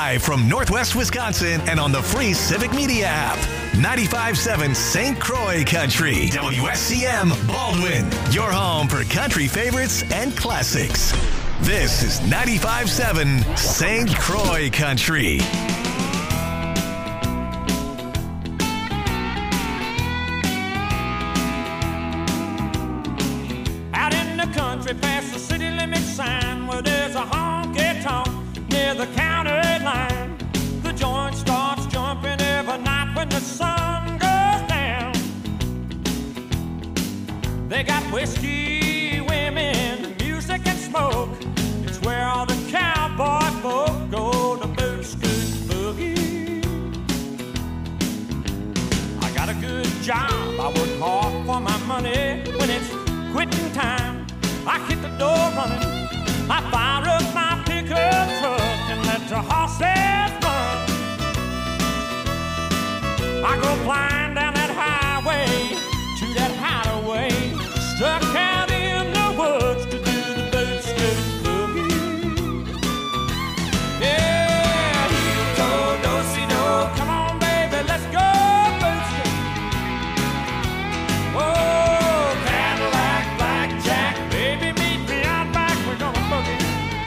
Live from Northwest Wisconsin and on the free Civic Media app. 95.7 St. Croix Country. WSCM Baldwin. Your home for country favorites and classics. This is 95.7 St. Croix Country. Out in the country past the city limit sign where there's a honky-tonk near the county line. The joint starts jumping every night when the sun goes down. They got whiskey, women, music and smoke. It's where all the cowboy folk go to boot, scoot, boogie. I got a good job, I work hard for my money. When it's quitting time, I hit the door running. I fire up my pickup truck and let the horses run. I go flying down that highway to that hideaway, stuck out in the woods to do the boot scoot boogie. Yeah, heel toe, do-si-do, come on baby, let's go boot scoot. Oh, Cadillac, blackjack, baby meet me out back, we're gonna boogie.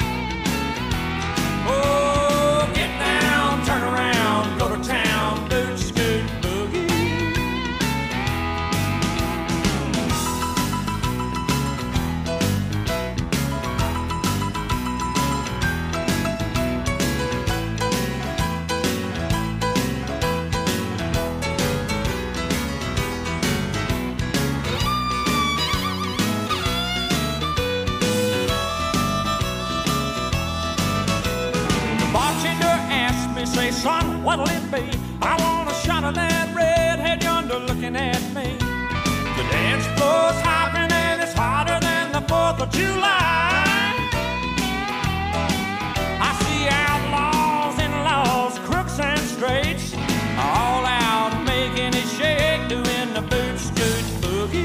Oh, get down, turn around, go to town, boot scoot boogie. The bartender asked me, say, son, what'll it be? I want a shot of that redhead yonder looking at me. The dance floor's hopping and it's hotter than the 4th of July. I see outlaws and laws, crooks and straights, all out making it shake, doing the boot scoot boogie.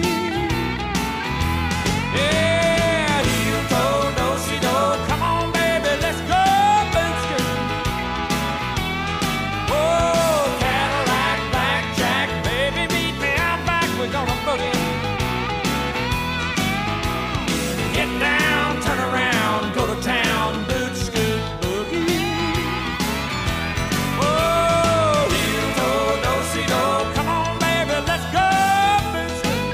Yeah, heel toe, do-si-do, come on baby, let's go boot scoot. Oh, Cadillac, blackjack, baby meet me out back, we're gonna boogie. Get down, turn around, go to town, boot scoot boogie. Oh, heel toe, do-si-do, come on baby, let's go boot scoot.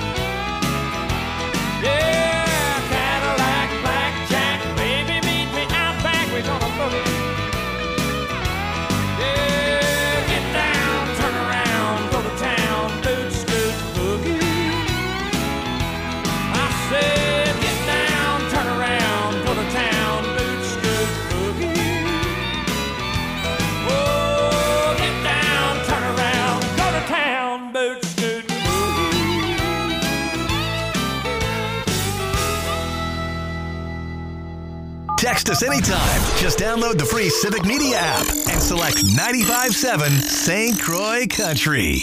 Yeah, Cadillac, blackjack, baby meet me out back, we're gonna boogie. Yeah, get down, turn around, go to town, boot scoot boogie. I said, get down, turn around, go to town, boot scoot boogie. Oh, get down, turn around, go to town, boot scoot boogie. Text us anytime. Just download the free Civic Media app and select 95.7 St. Croix Country.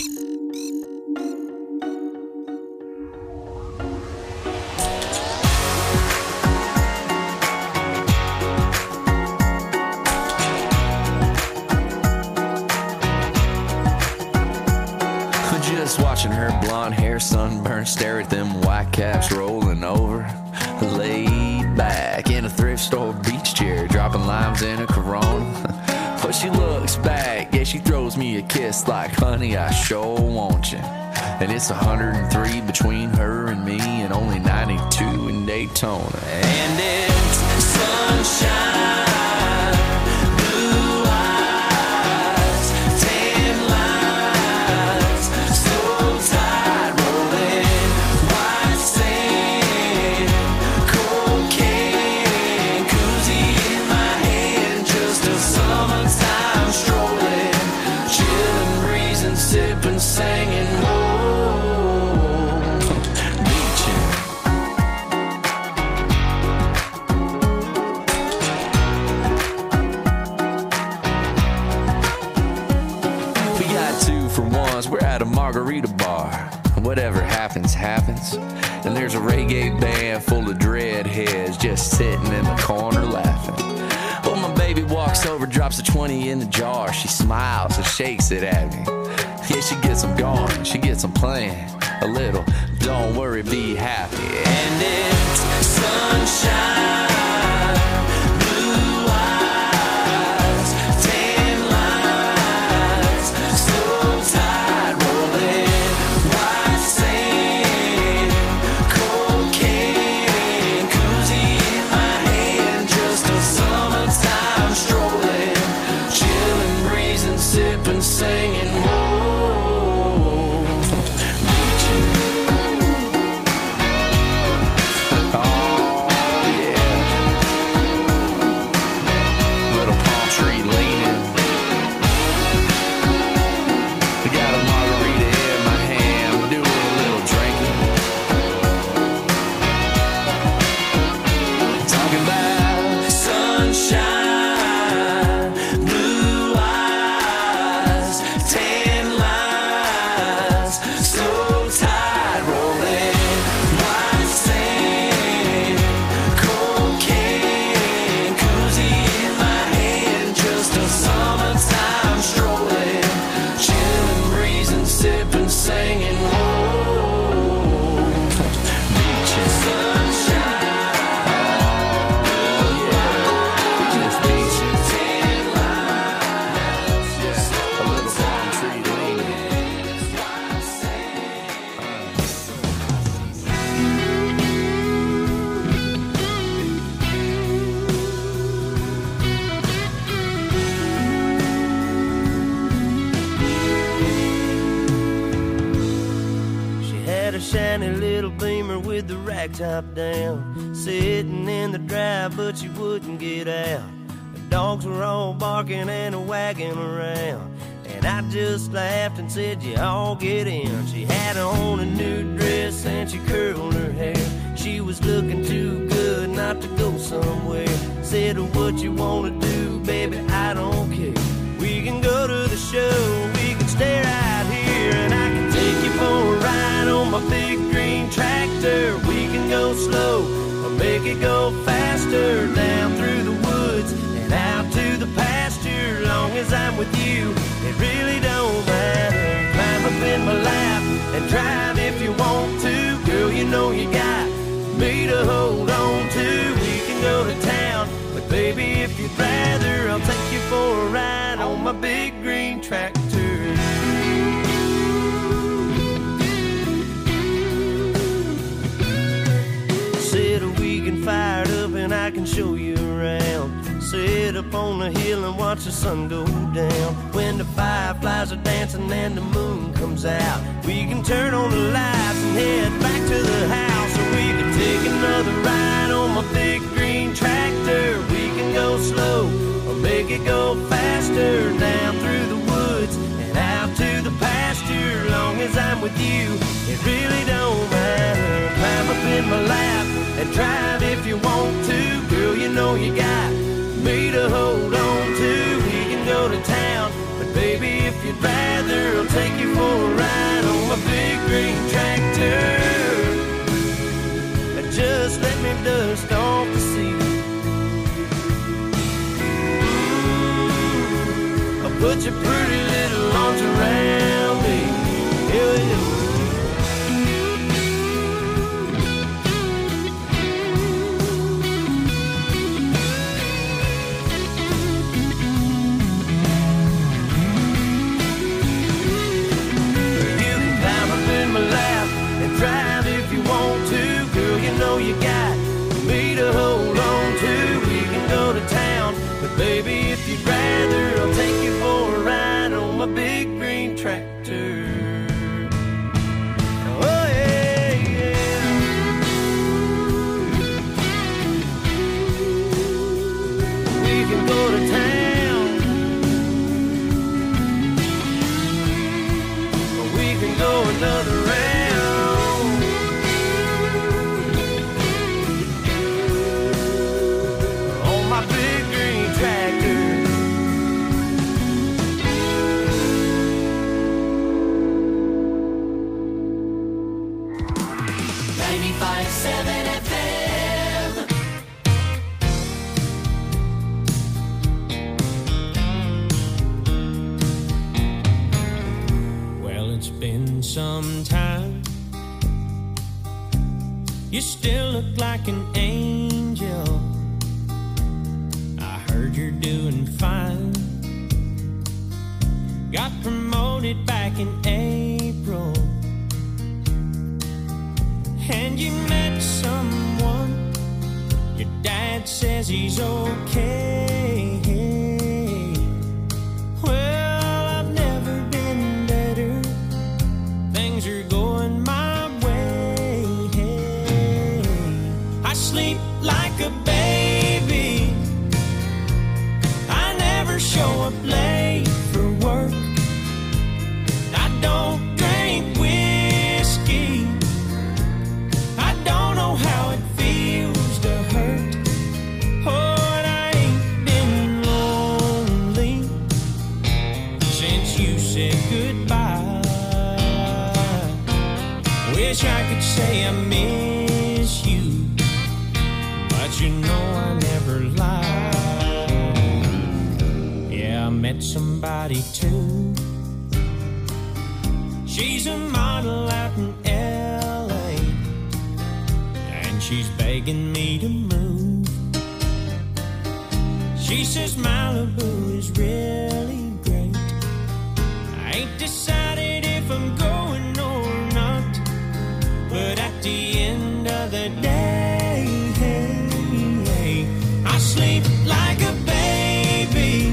Just watching her blonde hair sunburn, stare at them white caps rolling over. Laid back in a thrift store beach chair, dropping limes in a Corona. But she looks back, yeah, she throws me a kiss like, honey, I sure want you. And it's 103 between her and me, and only 92 in Daytona. And it's sunshine. Singing, whoa, beaching. We got 2 for 1s, we're at a margarita bar. Whatever happens, happens. And there's a reggae band full of dreadheads just sitting in the corner laughing. Well, my baby walks over, drops a 20 in the jar. She smiles and shakes it at me. Yeah, she gets them going, she gets them playing a little. Don't worry, be happy. And it's sunshine. Singing, whoa, reaching. Oh, yeah. Little palm tree leaning. I got a margarita in my hand, doing a little drinking. Talking about sunshine. Shiny little Beamer with the rag top down, sitting in the drive, but she wouldn't get out. The dogs were all barking and wagging around, and I just laughed and said, you all get in. She had on a new dress and she curled her hair. She was looking too good not to go somewhere. Said, what you wanna do, baby, I don't care. We can go to the show, we can stay right here, and I can take you for a ride on my big green tractor. We can go slow or make it go faster, down through the woods and out to the pasture. Long as I'm with you, it really don't matter. Climb up in my lap and drive if you want to. Girl, you know you got me to hold on to. We can go to town, but baby, if you'd rather, I'll take you for a ride on my big green tractor. Fired up and I can show you around. Sit up on the hill and watch the sun go down. When the fireflies are dancing and the moon comes out, we can turn on the lights and head back to the house. Or we can take another ride on my big green tractor. We can go slow or make it go faster, down through the woods and out to the pasture. Long as I'm with you, it really don't matter. Climb up in my lap and drive if you want to. Girl, you know you got me to hold on to. We can go to town, but baby, if you'd rather, I'll take you for a ride on my big green tractor. Just let me dust off the seat. I'll put your pretty little arms around me. Yeah. Drive if you want to, girl, you know you got me to hold on to. We can go to town, but baby, if you'd rather, I'll take you for a ride on my big green tractor. Oh yeah, yeah. We can go to town, or we can go another round. You still look like an angel. I heard you're doing fine. Got promoted back in April. And you met someone. Your dad says he's okay. Well, I've never been better. Things are going my way. I sleep like a baby. I never show up late for work. I don't drink whiskey. I don't know how it feels to hurt. Oh, and I ain't been lonely since you said goodbye. Wish I could say I miss you, but you know I never lie. Yeah, I met somebody too. She's a model out in L.A. and she's begging me to move. She says Malibu is really great. I ain't decided if I'm going or not, but at the end of the day, I sleep like a baby.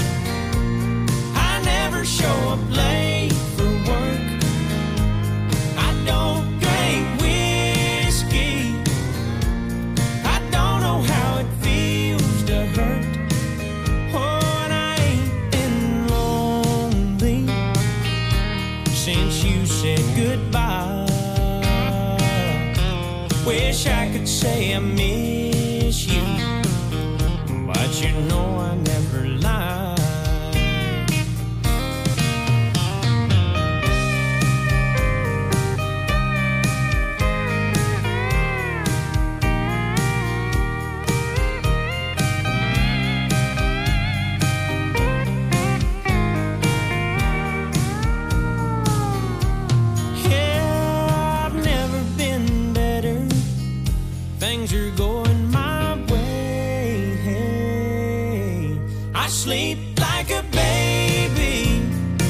I never show up late for work. I don't drink whiskey. I don't know how it feels to hurt. Oh, and I ain't been lonely since you said goodbye. Wish I could say I miss you, but you know I never lie. Yeah, I've never been better. Things are going my way. I sleep like a baby.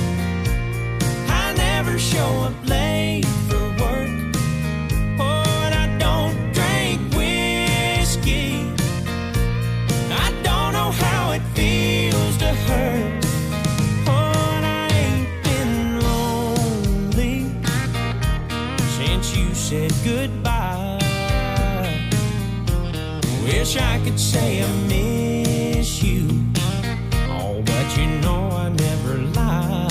I never show up late for work. Oh, and I don't drink whiskey. I don't know how it feels to hurt. Oh, and I ain't been lonely since you said goodbye. Wish I could say I miss you. Oh, but you know I never lie.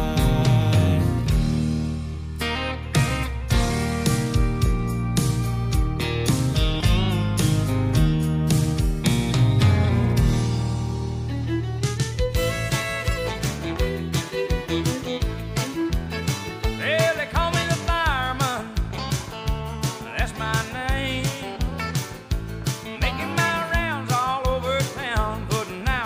Well, they call me the fireman. That's my name. Making my rounds all over town, putting out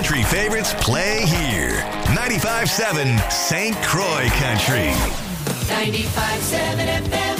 country favorites play here. 95.7 St. Croix Country. 95.7 FM.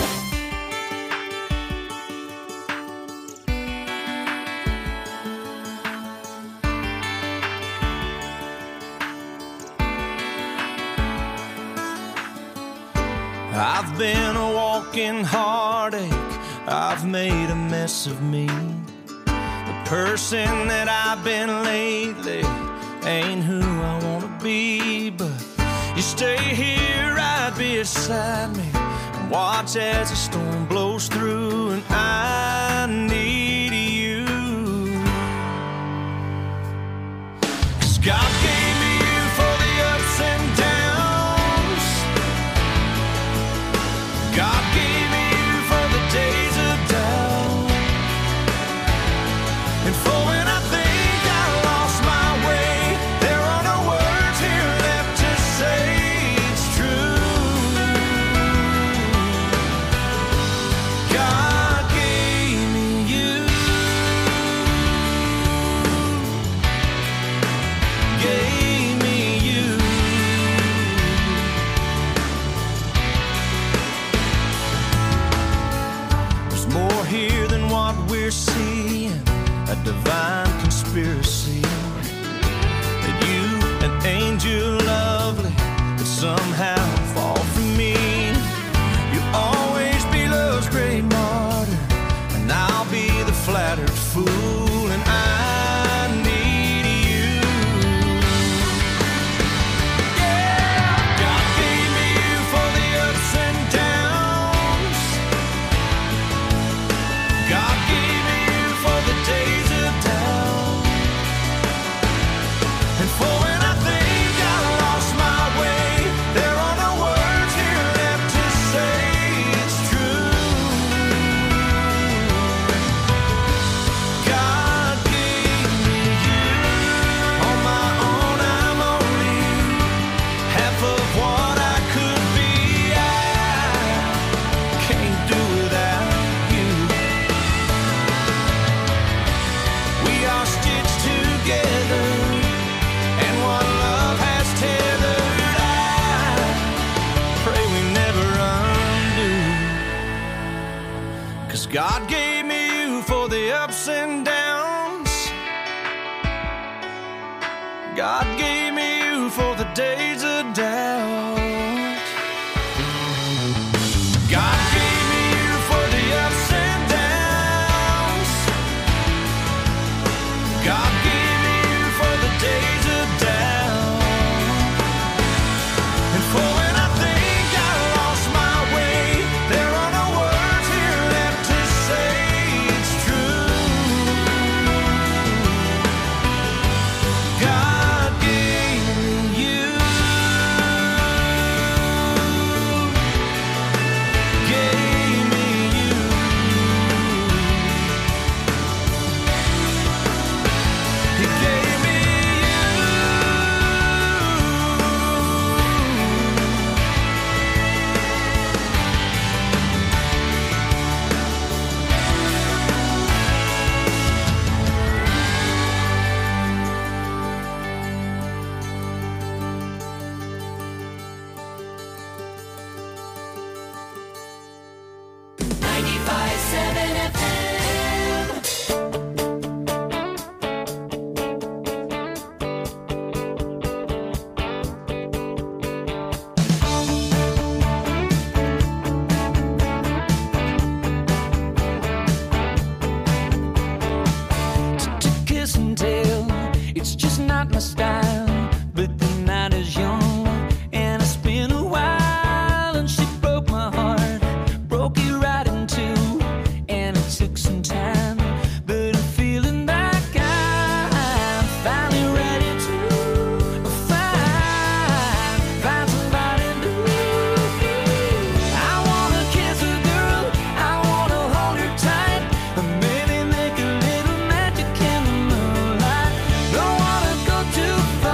I've been a walking heartache. I've made a mess of me. The person that I've been lately ain't who I wanna be. But you stay here right beside me and watch as the storm blows through. And I need you, 'cause God gave me you for the ups and downs. God gave me you for the days of doubt, and for when I think I lost my way, there are no words here left to say it's true. God gave me you, gave me you. There's more here than what we're seeing, a divine conspiracy. That you, an angel lovely, could somehow fall from me. You'll always be love's great martyr, and I'll be the flattered fool. And I need you. Yeah, God gave me you for the ups and downs. God gave me you for the days of doubt, and for when I think I lost my way, there are no words here left to say it's true. God gave me you. On my own I'm only half of what I could be. I can't do without you. We are stitched together, and what love has tethered, I pray we never undo. 'Cause God gave me you for the ups and downs. God gave me you for the days of doubt. God gave me you for the ups and downs. God gave me you for the days of doubt, and for when I think I lost my way, there are no words here left to say it's true. God gave me you, gave me you. He gave me to kiss and tell. It's just not my style, but the night is young, and it's been a while, and she broke my heart, broke it right in two, and it took some time, but I'm feeling like I'm finally ready to find somebody new. I wanna kiss a girl, I wanna hold her tight, and maybe make a little magic in the moonlight. Don't wanna go too far.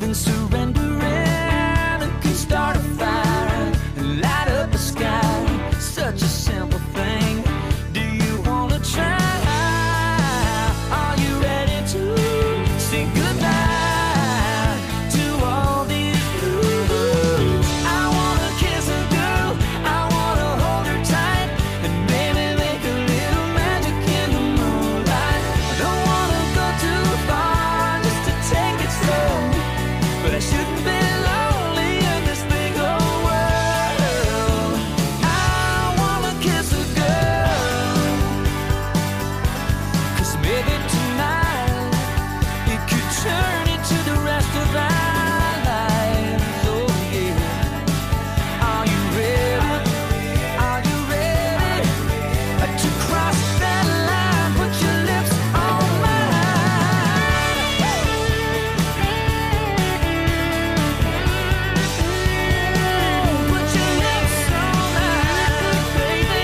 than surrendering. Who can start a fire and light up the sky? Such a simple thing. Do you wanna try? Are you ready to say goodbye to all these blues? I wanna kiss a girl, I wanna hold her tight, and maybe make a little magic in the moonlight. I don't wanna go too far just to take it slow, but I shouldn't be lonely in this big old world. I wanna kiss a girl, 'cause maybe tonight it could turn into the rest of our lives. Oh yeah. Are you ready? Are you ready to cross that line? Put your lips on mine. Put your lips on mine, baby.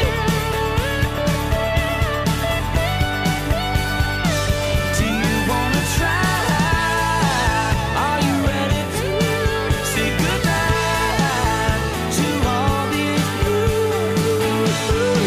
Do you wanna try? Are you ready to say goodbye to all these blues?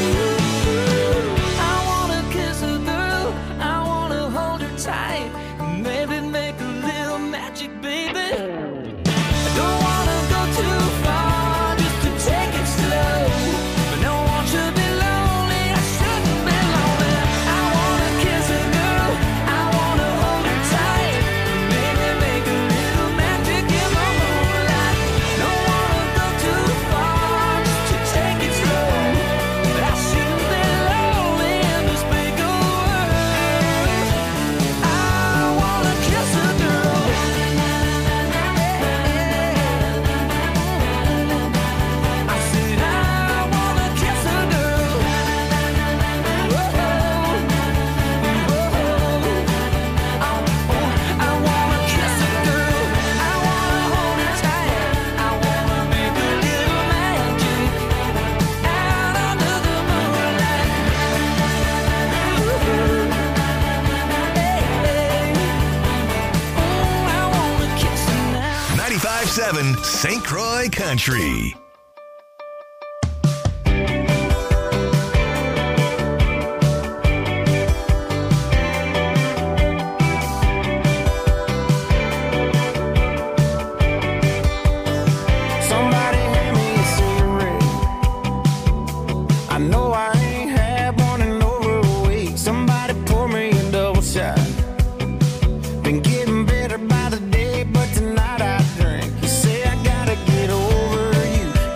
I wanna kiss a girl, I wanna hold her tight, maybe make a little magic, baby. I don't wanna go too far just to take it slow, but no one should be lonely, I shouldn't be lonely. I wanna kiss a girl, I wanna hold her tight, maybe make a little magic in the moonlight. Don't wanna go too far just to take it slow, but I shouldn't be lonely in this big old world. I wanna kiss a girl. I said I wanna kiss a girl. Whoa, whoa. I wanna kiss a girl. I wanna hold her tight. I wanna make a little magic out under the moonlight. I wanna kiss her now. 95.7 St. Croix Country. Somebody hand me a cigarette. I know I ain't had one in over a week. Somebody pour me a double shot. Been getting better by the day, but tonight I drink. You say I gotta get over you.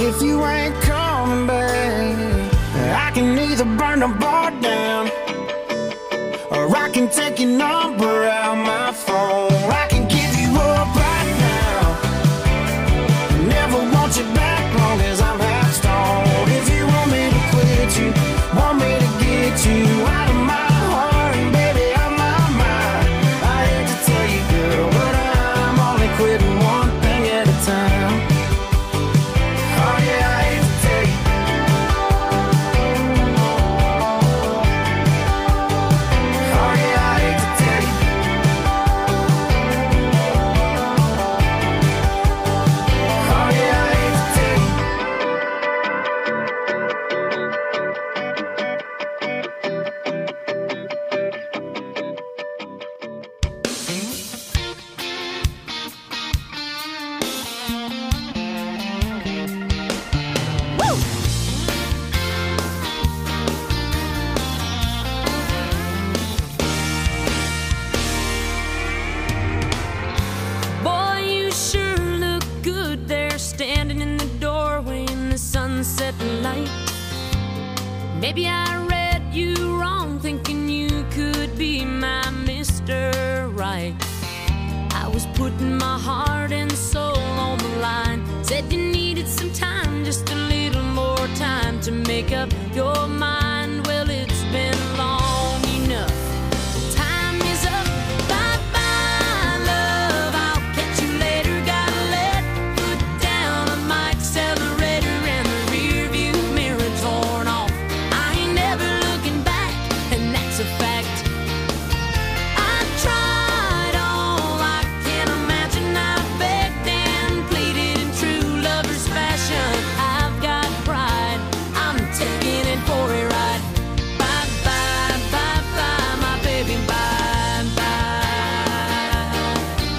if you ain't coming back, I can either burn the bar down, or I can take your number out my phone. I can give you up right now, never want you back long as I'm half stoned. If you want me to quit you, want me to get you out of my heart and baby out my mind, I hate to tell you girl, but I'm only quitting one thing at a time. Oh yeah, I hate to tell you. Oh yeah, I hate to tell you. Oh yeah, I hate to tell you. Boy, you sure look good there, standing in the doorway in the sunset light. Maybe I read you wrong, thinking you could be my Mr. Right. I was putting my heart and soul on the line. Said you needed some time, just a little more time to make up your mind. Well, it's been long enough. Time is up. Bye-bye, love. I'll catch you later. Gotta let foot down on my accelerator and the rear view mirror torn off. I ain't never looking back, and that's a fact. I tried all I can imagine. I begged and pleaded in true lover's fashion. I've got pride. I'm taking it for a ride. Bye bye, bye bye, my baby, bye bye.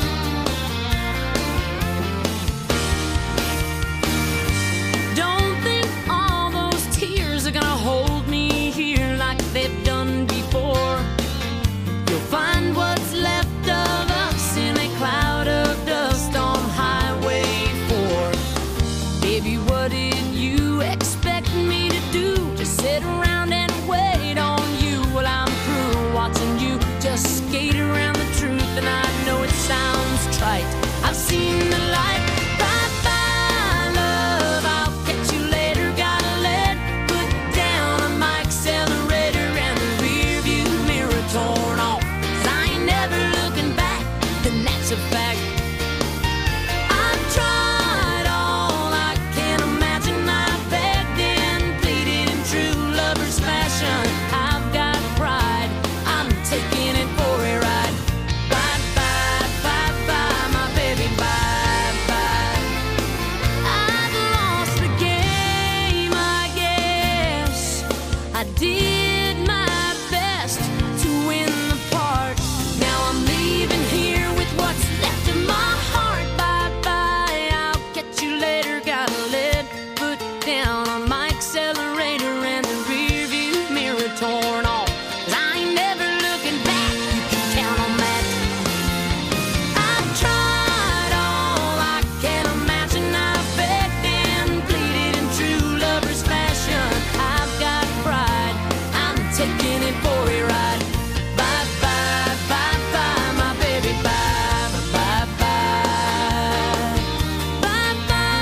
Don't think all those tears are gonna hold me here like they've done before. You'll find what's left of us in a cloud of dust on Highway 4. Baby, what did you expect me to do? Just sit around and wait on you while I'm through watching you just skate around the truth. And I know it sounds trite, I've seen the light. Bye bye, love, I'll catch you later. Gotta let foot down on my accelerator and the rear view mirror torn off. 'Cause I ain't never looking back, and that's a fact. I've tried all I can imagine. I begged and pleaded in true lover's fashion. I've got pride. I'm taking it for a ride. Bye bye, bye bye, my baby, bye bye. I've lost the game, I guess. I did my best to win the part. Now I'm leaving here with what's left of my heart. Bye bye, I'll catch you later. Gotta let foot down on my accelerator and the rear view mirror torn off. 'Cause I ain't never looking back, you can count on that. I've tried all I can imagine. I begged and pleaded in true lover's fashion. I've got pride. I'm taking it for a ride. Bye bye, bye bye, my baby, bye bye, bye. Bye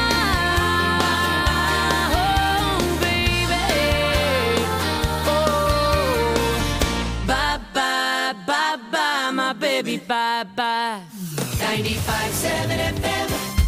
bye, oh baby, oh. Bye bye, bye bye, my baby, bye bye. 95.7 FM.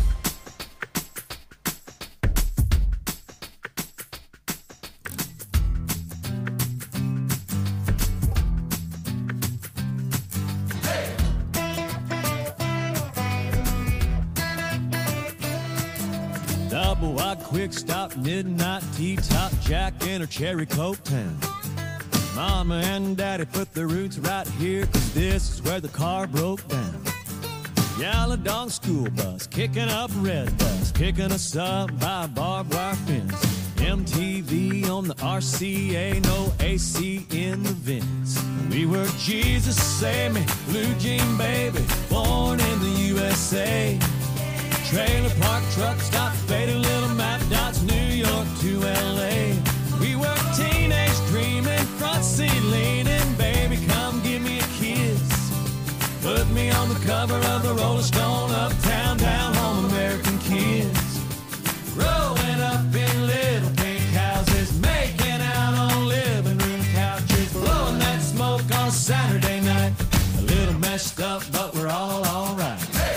Double wide quick stop, midnight tea top, Jack in her cherry coke town. Mama and Daddy put their roots right here, 'cause this is where the car broke down. Yellow dog school bus, kicking up red dust, picking us up by a barbed wire fence. MTV on the RCA, no AC in the vents. We were Jesus Save Me, Blue Jean Baby, born in the USA. Trailer park truck stop, faded little map dots, York to LA. We were teenage dreaming, front seat leaning. Baby, come give me a kiss. Put me on the cover of the Rolling Stone, uptown, down home, American kids. Growing up in little pink houses, making out on living room couches, blowing that smoke on a Saturday night. A little messed up, but we're all right.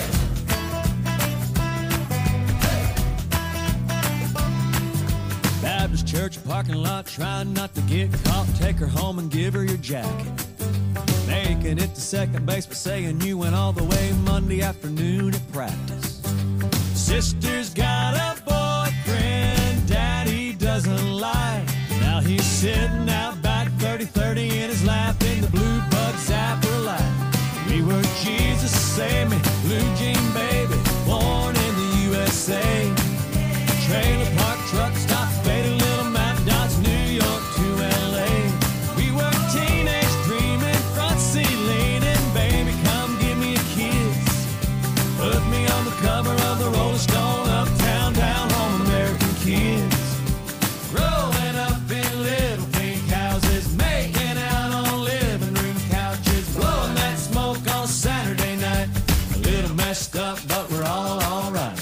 Baptist church parking lot, trying not to get caught. Take her home and give her your jacket. Making it to second base, but saying you went all the way Monday afternoon at practice. Sister's got a boyfriend Daddy doesn't like. Now he's sitting out back 30-30 in his lap in the blue bug zapper light. We were Jesus, save me, blue jean baby, born in the USA. Trailer park truck stop, faded little map dots, New York to LA. We were teenage dreaming, front seat leaning. Baby, come give me a kiss. Put me on the cover of the Rolling Stone, uptown, down home, American kids. Growing up in little pink houses, making out on living room couches, blowing that smoke on Saturday night. A little messed up, but we're all right.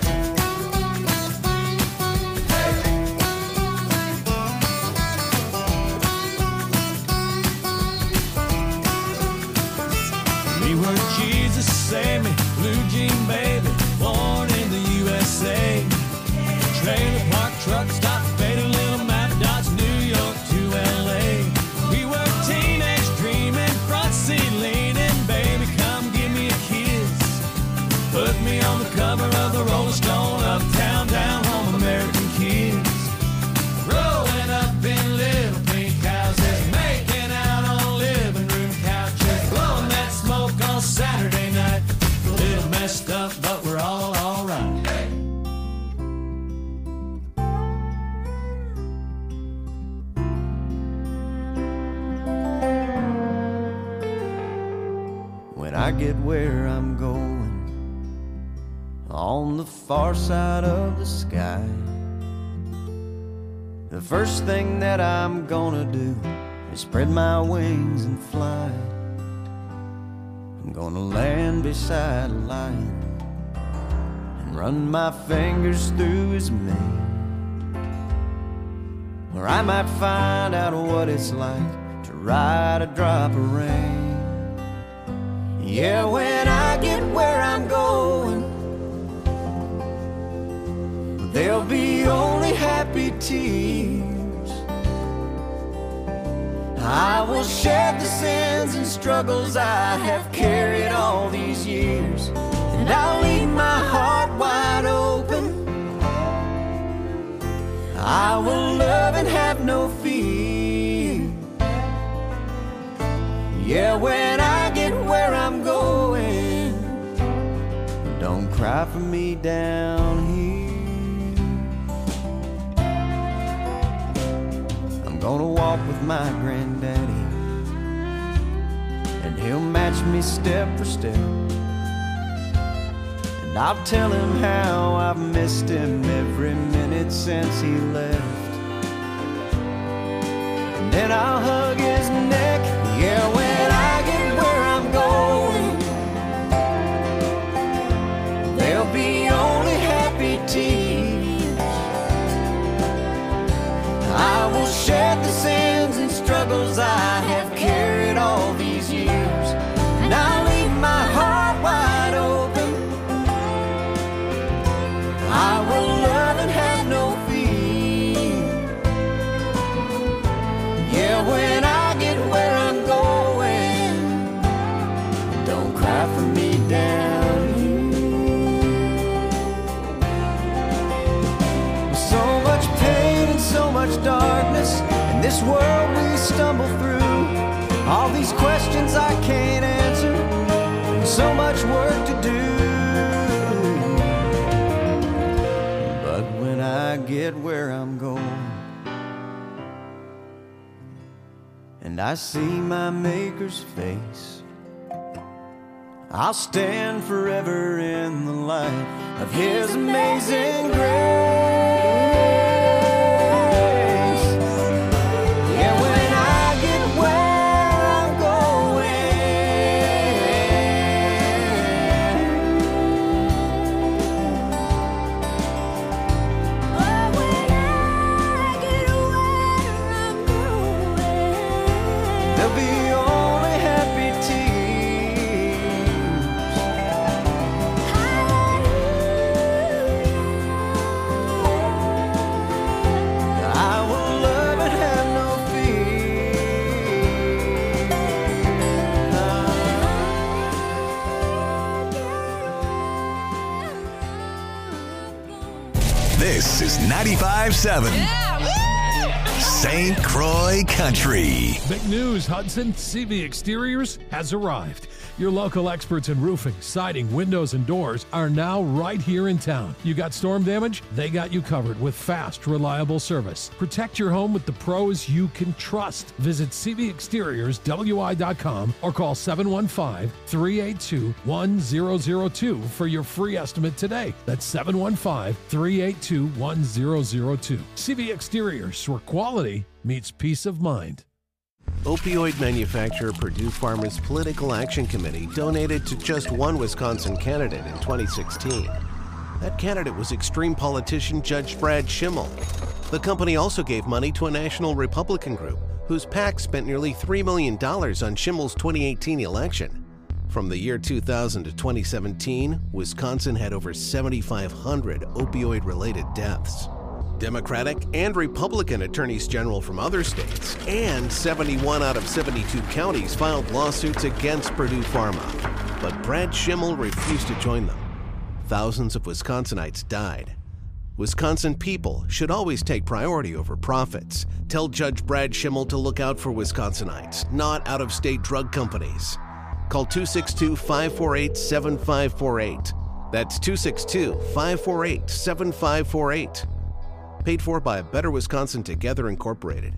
We were Jesus, save me, blue jean baby, born in the USA. Trailer park truck stop, faded little map dots, New York to LA. We were teenage dreaming, front seat leaning. Baby, come give me a kiss. Put me on the cover of the Rolling Stone, uptown, down home, American kids. Growing up in little pink houses, making out on living room couches, blowing that smoke on Saturday night. A little messed up, but we're all right. When I get where I'm going, on the far side of the sky, the first thing that I'm gonna do is spread my wings and fly. I'm gonna land beside a lion and run my fingers through his mane, where I might find out what it's like to ride a drop of rain. Yeah, when I get where I'm going, there'll be only happy tears. I will shed the sins and struggles I have carried all these years, and I'll leave my heart wide open. I will love and have no fear. Yeah, when I get where I'm going, don't cry for me down here. I'm gonna walk with my granddaddy, and he'll match me step for step, and I'll tell him how I've missed him every minute since he left. And then I'll hug his neck. Yeah, when I get where I'm going, there'll be only happy tears. I will shed the sins and struggles I have carried all these years, and I'll leave my heart wide open. I will love and have no fear. Yeah, when I get where I'm going, don't cry for me down here. So much pain and so much darkness in this world we stumble through. All these questions I can't answer, and so much work to do. But when I get where I'm going, and I see my Maker's face, I'll stand forever in the light of His amazing grace. This is 95.7 St. Croix Country. Big news, Hudson. CV Exteriors has arrived. Your local experts in roofing, siding, windows, and doors are now right here in town. You got storm damage? They got you covered with fast, reliable service. Protect your home with the pros you can trust. Visit cvexteriorswi.com or call 715-382-1002 for your free estimate today. That's 715-382-1002. CV Exteriors, where quality meets peace of mind. Opioid manufacturer Purdue Pharma's Political Action Committee donated to just one Wisconsin candidate in 2016. That candidate was extreme politician Judge Brad Schimmel. The company also gave money to a national Republican group whose PAC spent nearly $3 million on Schimmel's 2018 election. From the year 2000 to 2017, Wisconsin had over 7,500 opioid-related deaths. Democratic and Republican attorneys general from other states and 71 out of 72 counties filed lawsuits against Purdue Pharma. But Brad Schimmel refused to join them. Thousands of Wisconsinites died. Wisconsin people should always take priority over profits. Tell Judge Brad Schimmel to look out for Wisconsinites, not out-of-state drug companies. Call 262-548-7548. That's 262-548-7548. Paid for by A Better Wisconsin Together Incorporated.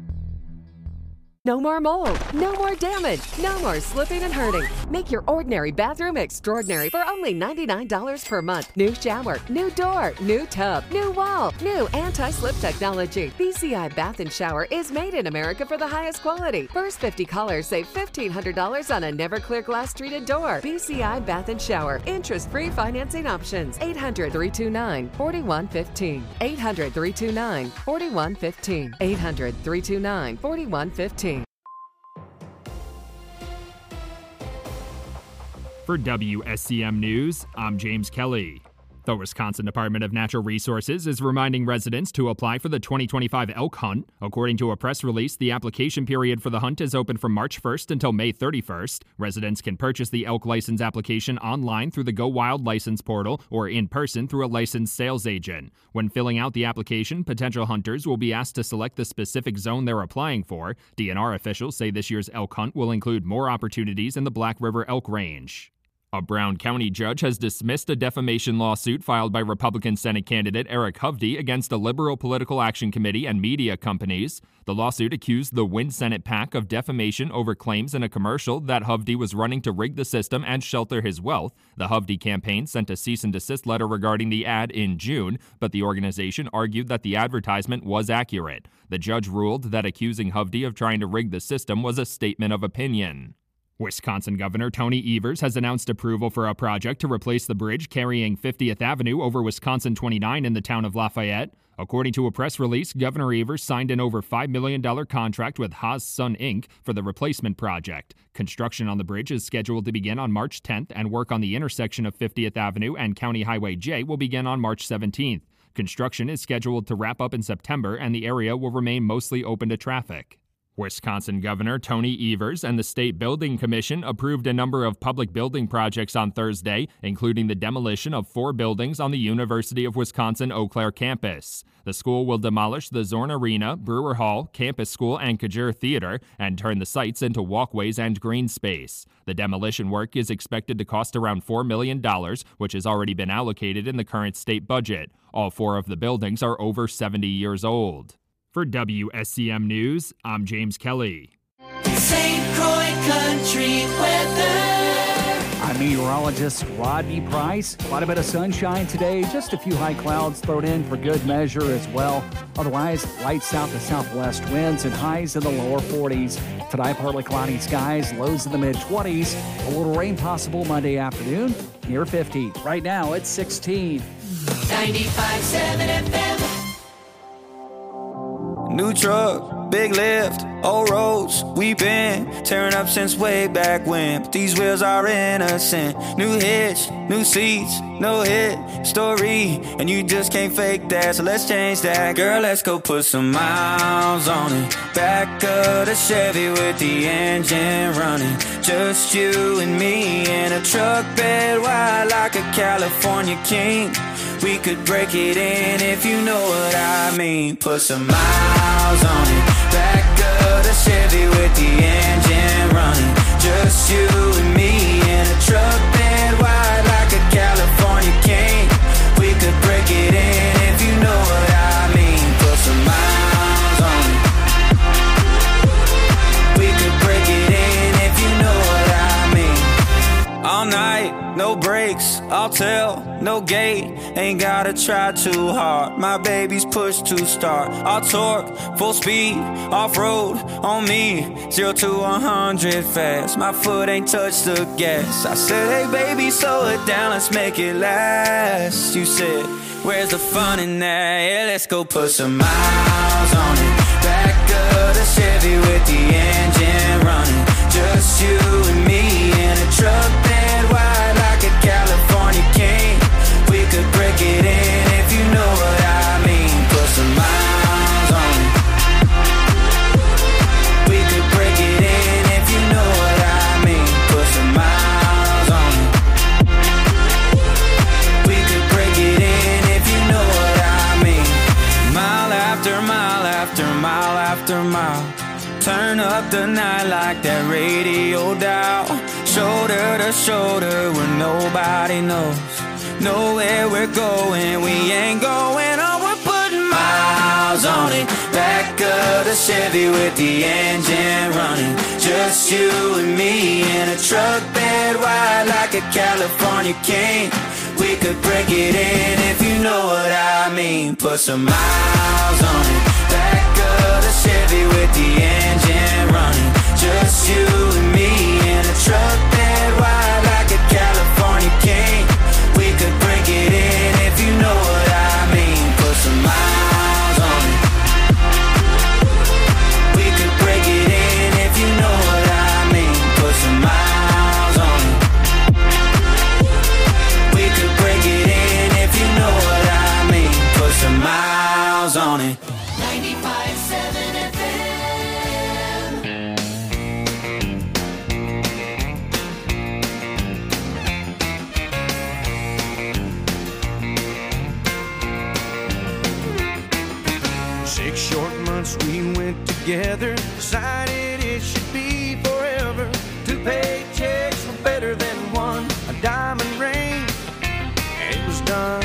No more mold, no more damage, no more slipping and hurting. Make your ordinary bathroom extraordinary for only $99 per month. New shower, new door, new tub, new wall, new anti-slip technology. BCI Bath and Shower is made in America for the highest quality. First 50 callers save $1,500 on a never clear glass treated door. BCI Bath and Shower. Interest-free financing options. 800-329-4115. 800-329-4115. 800-329-4115. For WSCM News, I'm James Kelly. The Wisconsin Department of Natural Resources is reminding residents to apply for the 2025 elk hunt. According to a press release, the application period for the hunt is open from March 1st until May 31st. Residents can purchase the elk license application online through the Go Wild license portal or in person through a licensed sales agent. When filling out the application, potential hunters will be asked to select the specific zone they're applying for. DNR officials say this year's elk hunt will include more opportunities in the Black River Elk Range. A Brown County judge has dismissed a defamation lawsuit filed by Republican Senate candidate Eric Hovde against a liberal political action committee and media companies. The lawsuit accused the Win Senate PAC of defamation over claims in a commercial that Hovde was running to rig the system and shelter his wealth. The Hovde campaign sent a cease and desist letter regarding the ad in June, but the organization argued that the advertisement was accurate. The judge ruled that accusing Hovde of trying to rig the system was a statement of opinion. Wisconsin Governor Tony Evers has announced approval for a project to replace the bridge carrying 50th Avenue over Wisconsin 29 in the town of Lafayette. According to a press release, Governor Evers signed an over $5 million contract with Haas Sun Inc. for the replacement project. Construction on the bridge is scheduled to begin on March 10th, and work on the intersection of 50th Avenue and County Highway J will begin on March 17th. Construction is scheduled to wrap up in September, and the area will remain mostly open to traffic. Wisconsin Governor Tony Evers and the State Building Commission approved a number of public building projects on Thursday, including the demolition of 4 buildings on the University of Wisconsin-Eau Claire campus. The school will demolish the Zorn Arena, Brewer Hall, Campus School, and Kajir Theater and turn the sites into walkways and green space. The demolition work is expected to cost around $4 million, which has already been allocated in the current state budget. All 4 of the buildings are over 70 years old. For WSCM News, I'm James Kelly. St. Croix Country weather. I'm meteorologist Rodney Price. Quite a bit of sunshine today. Just a few high clouds thrown in for good measure as well. Otherwise, light south to southwest winds and highs in the lower 40s. Tonight, partly cloudy skies, lows in the mid-20s. A little rain possible Monday afternoon, near 50. Right now, it's 16. 95.7 FM. New truck, big lift, old roads, we been tearing up since way back when. But these wheels are innocent. New hitch, new seats, no hit story, and you just can't fake that, so let's change that. Girl, let's go put some miles on it. Back of the Chevy with the engine running. Just you and me in a truck bed wide like a California king. We could break it in if you know what I mean. Put some miles on it. Back of the Chevy with the engine running. Just you and me in a truck bed wide like a California king. We could break it in if you know what I mean. Put some miles on it. We could break it in if you know what I mean. All night, no brakes, I'll tell, no gate. Ain't gotta try too hard. My baby's push to start. I'll torque, full speed, off-road on me. 0 to 100 fast. My foot ain't touched the gas. I said, hey baby, slow it down, let's make it last. You said, where's the fun in that? Yeah, let's go put some miles on it. Back of the Chevy with the engine running. Just you and me in a truck bed wide like a California king. We could break it in if you know what I mean. Put some miles on it. We could break it in if you know what I mean. Put some miles on it. We could break it in if you know what I mean. Mile after mile after mile after mile. Turn up the night like that radio dial. Shoulder to shoulder where nobody knows. Know where we're going, we ain't going on. We're putting miles on it. Back of the Chevy with the engine running. Just you and me in a truck bed wide like a California king. We could break it in if you know what I mean. Put some miles on it. Back of the Chevy with the engine running. Just you and me in a truck bed wide like a California king. We could break it in if you know what I mean. Put some miles on it. We could break it in if you know what I mean. Put some miles on it. We could break it in if you know what I mean. Put some miles on it. 95.7 Short months we went together, decided it should be forever. 2 paychecks were better than one, a diamond ring, and it was done.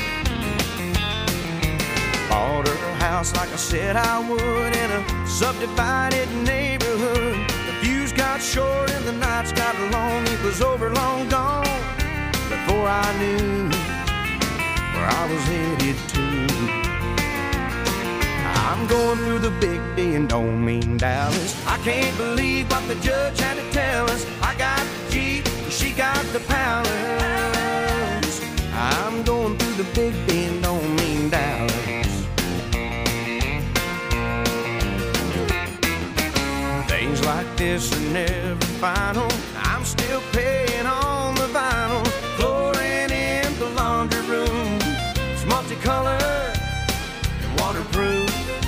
Bought her house like I said I would in a subdivided neighborhood. The views got short and the nights got long. It was over, long gone, before I knew where I was headed to. I'm going through the big D and don't mean Dallas. I can't believe what the judge had to tell us. I got the Jeep, she got the Palace. I'm going through the big D and don't mean Dallas. Things like this are never final. I'm still paying on the vinyl. Flooring in the laundry room. It's multicolored and waterproof.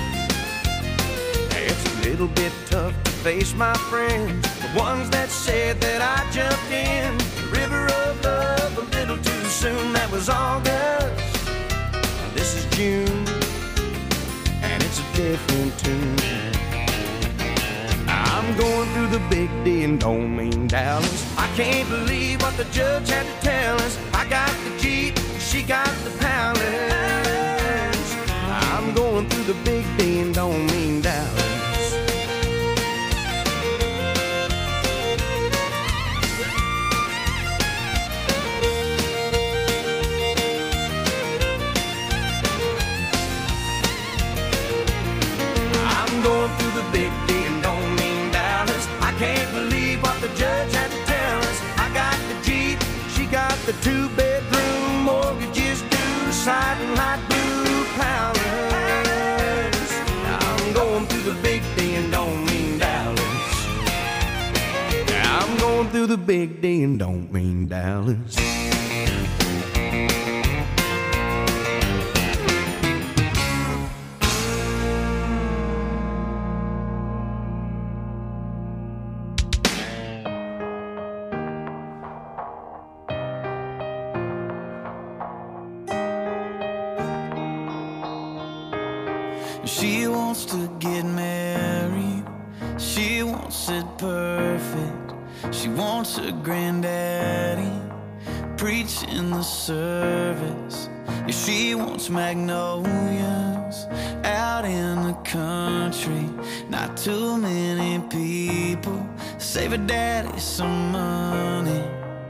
It's a little bit tough to face my friends, the ones that said that I jumped in the river of love a little too soon. That was August, this is June, and it's a different tune. I'm going through the big D and don't mean Dallas. I can't believe what the judge had to tell us. I got the Jeep, she got the Palace. I'm going through the big D and don't mean Dallas. I'm going through the big D and don't mean Dallas. I can't believe what the judge had to tell us. I got the Jeep, she got the 2-bedroom, mortgages due, siding light blue Palace. I'm going through the big D and don't mean Dallas. I'm going through the big D and don't mean Dallas. She wants to get married. She wants it perfect. She wants her granddaddy preaching the service. Yeah, she wants magnolias out in the country. Not too many people save her daddy some money.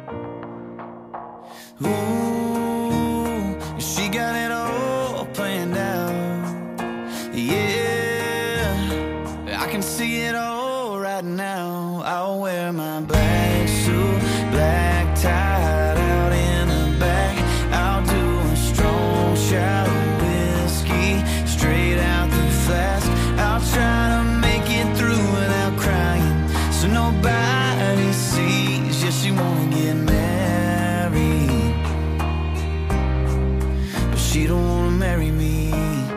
Ooh, she got it all planned out. Yeah, I can see it all right now. I'll wear my black suit, black tie out in the back. I'll do a strong shot of whiskey straight out the flask. I'll try to make it through without crying, so nobody sees. Yeah, she wanna get married, but she don't wanna marry me.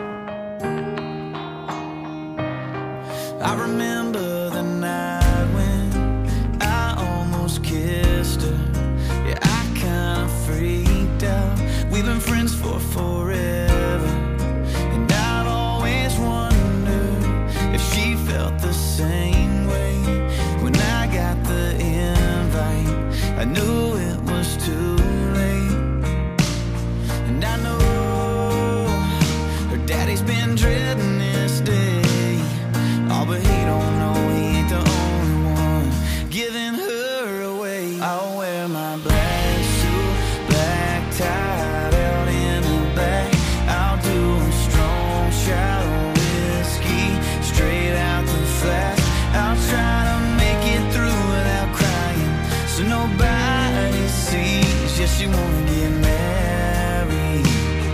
I remember the night when I almost kissed her. Yeah, I kinda freaked out. We've been friends for forever, and I've always wondered if she felt the same way. When I got the invite, I knew it was too late. And I know her daddy's been dreading this day. Oh, but he don't know he ain't the only one giving her away. I'll wear my black suit, black tie out in the back. I'll do a strong shot of whiskey straight out the flask. I'll try to make it through without crying, so nobody sees. Yeah, she wanna get married,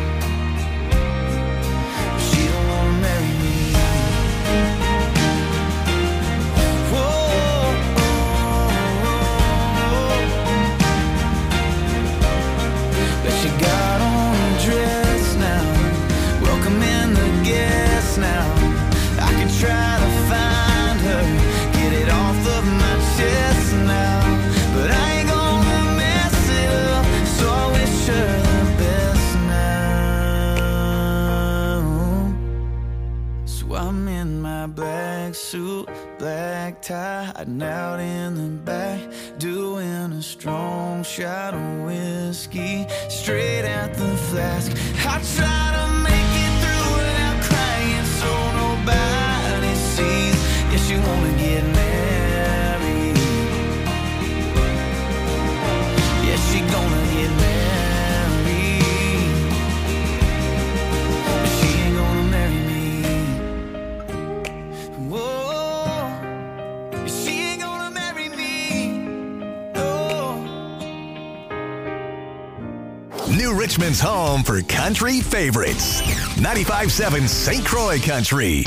but she don't wanna marry me. She got on a dress now, welcoming the guests now. I could try to find her, get it off of my chest now, but I ain't gonna mess it up, so I wish her the best now. So I'm in my black suit, black tie, hiding out in the back, doing a strong shot of whiskey straight out the flask. I try to make it through without crying, so nobody sees. Yeah, she wanna get married. Yeah, she gonna get married, but she ain't gonna marry me. Whoa, she ain't gonna marry me. Oh. New Richmond's home for country favorites. 95.7 St. Croix Country.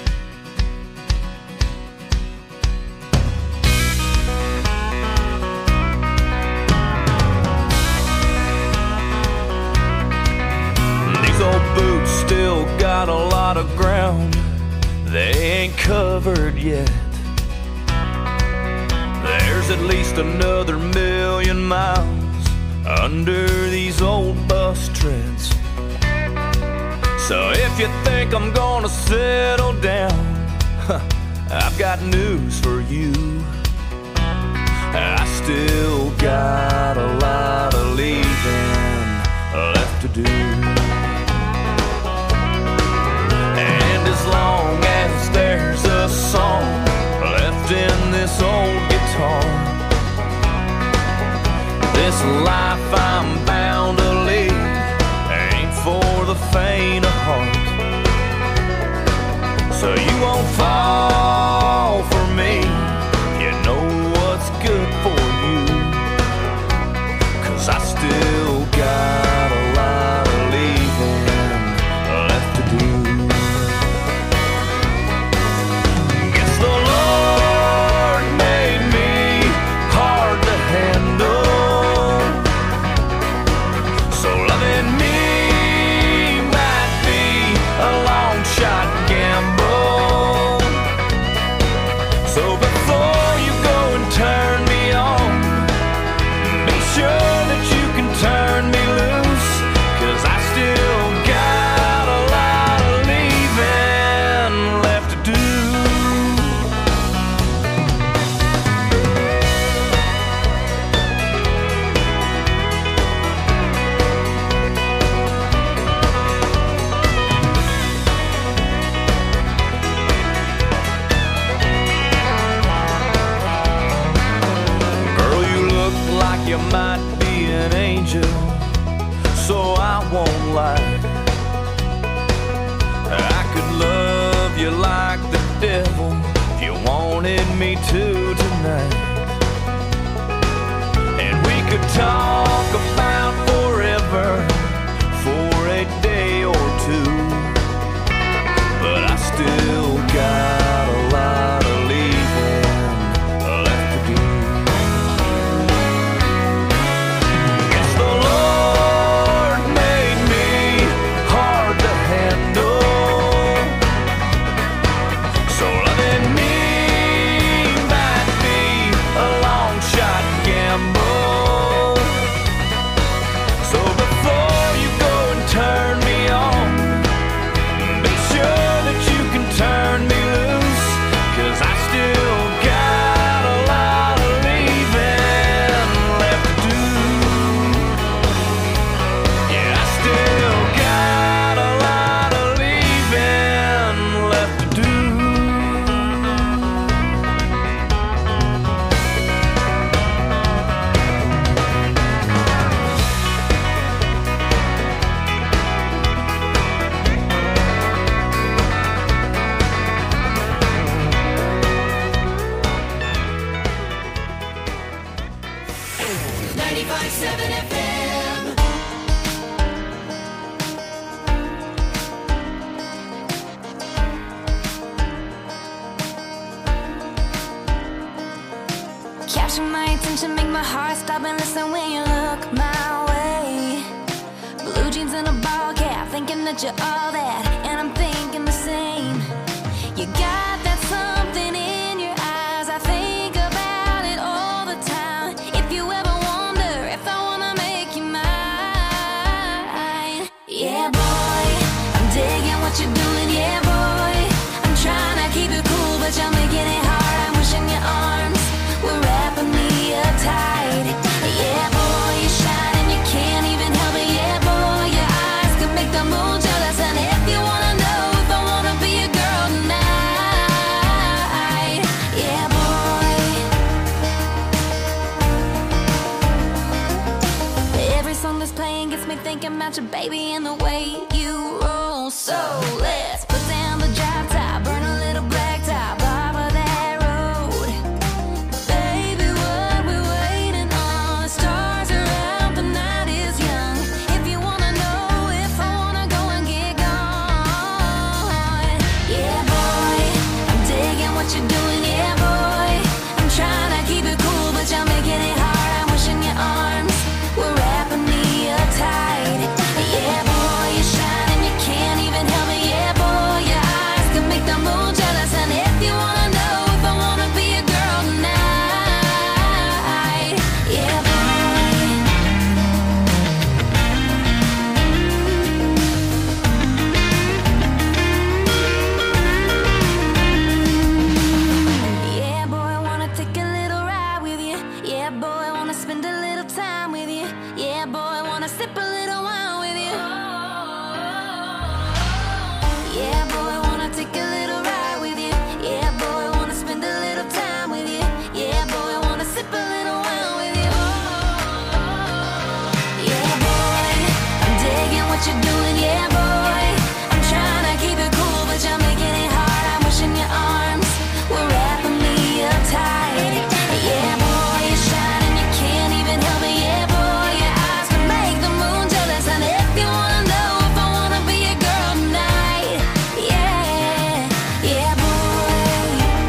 These old boots still got a lot of ground they ain't covered yet. There's at least another 1,000,000 miles under these old bus treads. So if you think I'm gonna settle down, I've got news for you. I still got a lot of leaving left to do. And as long as there's a song left in this old guitar, this life I'm bound to lead ain't for the faint of heart. So you won't fall for me, you know what's good for you, 'cause I still got a lot of leaving left to do. Guess the Lord made me hard to handle. wanted me to tonight. And we could talk about forever for a day or two, but I still got a lot of leaving left to do. Guess the Lord made me hard to handle, so loving me might be a long shot gamble. So before you go and turn me on, be sure that you can turn me loose, 'cause I still got a lot of leaving left to do. Yeah, I still got a lot of leaving left to do. 95.7 FM. Capture my attention, make my heart stop and listen when you look my way. Blue jeans and a ball cap, thinking that you're all that, and I'm thinking the same. You got that something in your eyes, I think about it all the time. If you ever wonder if I wanna make you mine, yeah boy, I'm digging what you're doing, yeah boy. I'm trying to keep it cool, but you're making it hard. I'm wishing your arms were wrapping me up tight. Yeah boy, you shine and you can't even help it. Yeah boy, your eyes can make the moon jealous. And if you wanna know if I wanna be a girl tonight, yeah boy. Every song that's playing gets me thinking about your baby and the way you roll. So let's put down the drop top, burn a little black top off of that road. Baby, what we waiting on? The stars are out, the night is young. If you wanna know if I wanna go and get gone, yeah boy, I'm digging what you're doing, yeah boy. I'm trying to keep it cool, but you're making it hard. I'm wishing your arms were wrapping me up tight. Yeah boy, you shine and you can't even help it. Yeah boy, your eyes can make the moon jealous. And if you wanna know if I wanna be a girl tonight, yeah boy. Yeah boy, wanna take a little ride with you. Yeah boy, wanna spend a little time with you. Yeah boy, wanna sip a little wine with you. Yeah boy, wanna take a little ride with you. Yeah boy, wanna spend a little time with you. Yeah boy, wanna sip a little wine with you. Yeah boy, I'm digging what you're doing. Yeah boy, I'm trying to keep it cool, but you're making it hard. I'm wishing your arms were wrapping me up tight. Yeah boy, you shine and you can't even help it. Yeah boy, your eyes can make the moon jealous. And if you wanna know if I wanna be a girl tonight, yeah, yeah boy,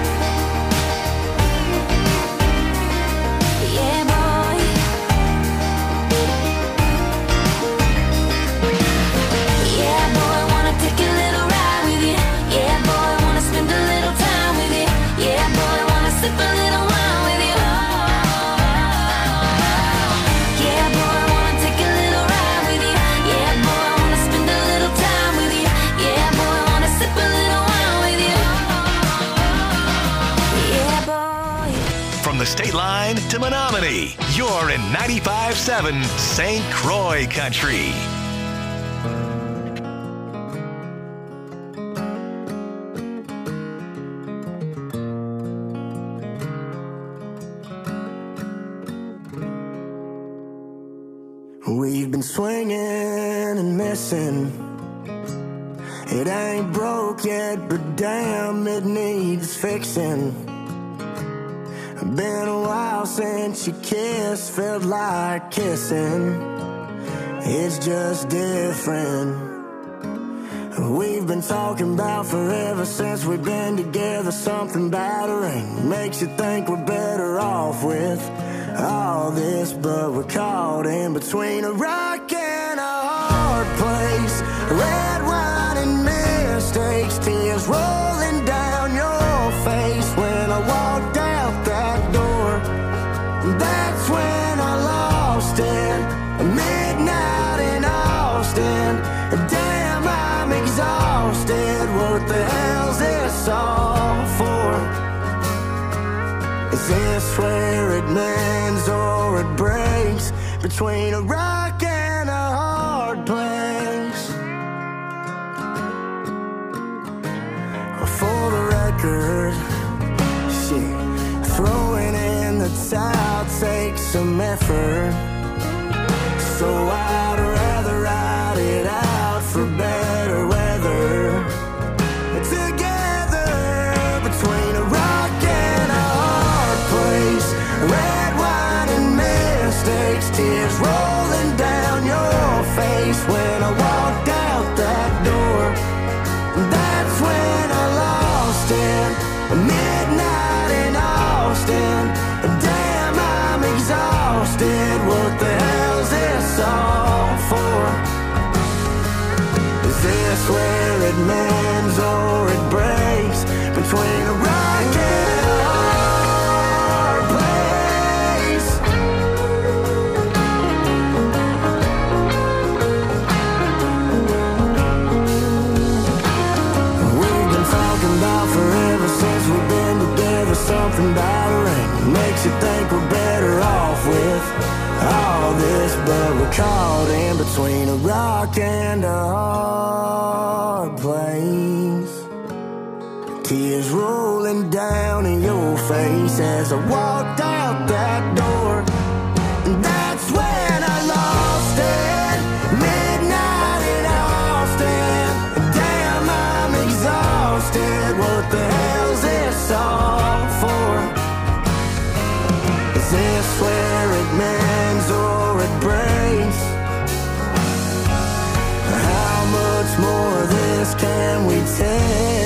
yeah boy. Yeah boy, wanna take a little ride with you. Yeah boy, wanna spend a little time with you. Yeah boy, wanna sip a little wine with you. Yeah boy, wanna take a little ride with you. Yeah boy, wanna spend a little time with you. Yeah boy, wanna sip a little wine with you. Yeah boy. From the state line to Menominee, you're in 95.7 St. Croix Country. We've been swinging and missing. It ain't broke yet, but damn, it needs fixing. Been a while since you kissed, felt like kissing. It's just different. We've been talking about forever since we've been together. Something about her ain't makes you think we're better off with all this, but we're caught in between a rock and a hard place. Red wine and mistakes, tears rolling down your face. When I walked out that door, that's when I lost it. Midnight in Austin, damn, I'm exhausted. What the hell's this all for? Is this where it mends or it breaks? Between a rock and a hard place. For the record, shit, throwing in the towel takes some effort. So I'd rather ride it out for better weather. Together between a rock and a hard place. Red wine and mistakes, tears rolling down your face. When I walked out that door, that's when I lost it. Midnight in Austin, damn, I'm exhausted. What the hell's this all for? Is this where it mends or it breaks? Between a rock and a hard place. We've been talking about forever since we've been together. Something about her ain't makes you think we're better off with all this, but we're caught in between a rock and a hard place. Tears rolling down in your face as I walked out that door. That's when I lost it. Midnight in Austin, damn, I'm exhausted. What the hell's this all for? Is this where it mends or it breaks? How much more of this can we take?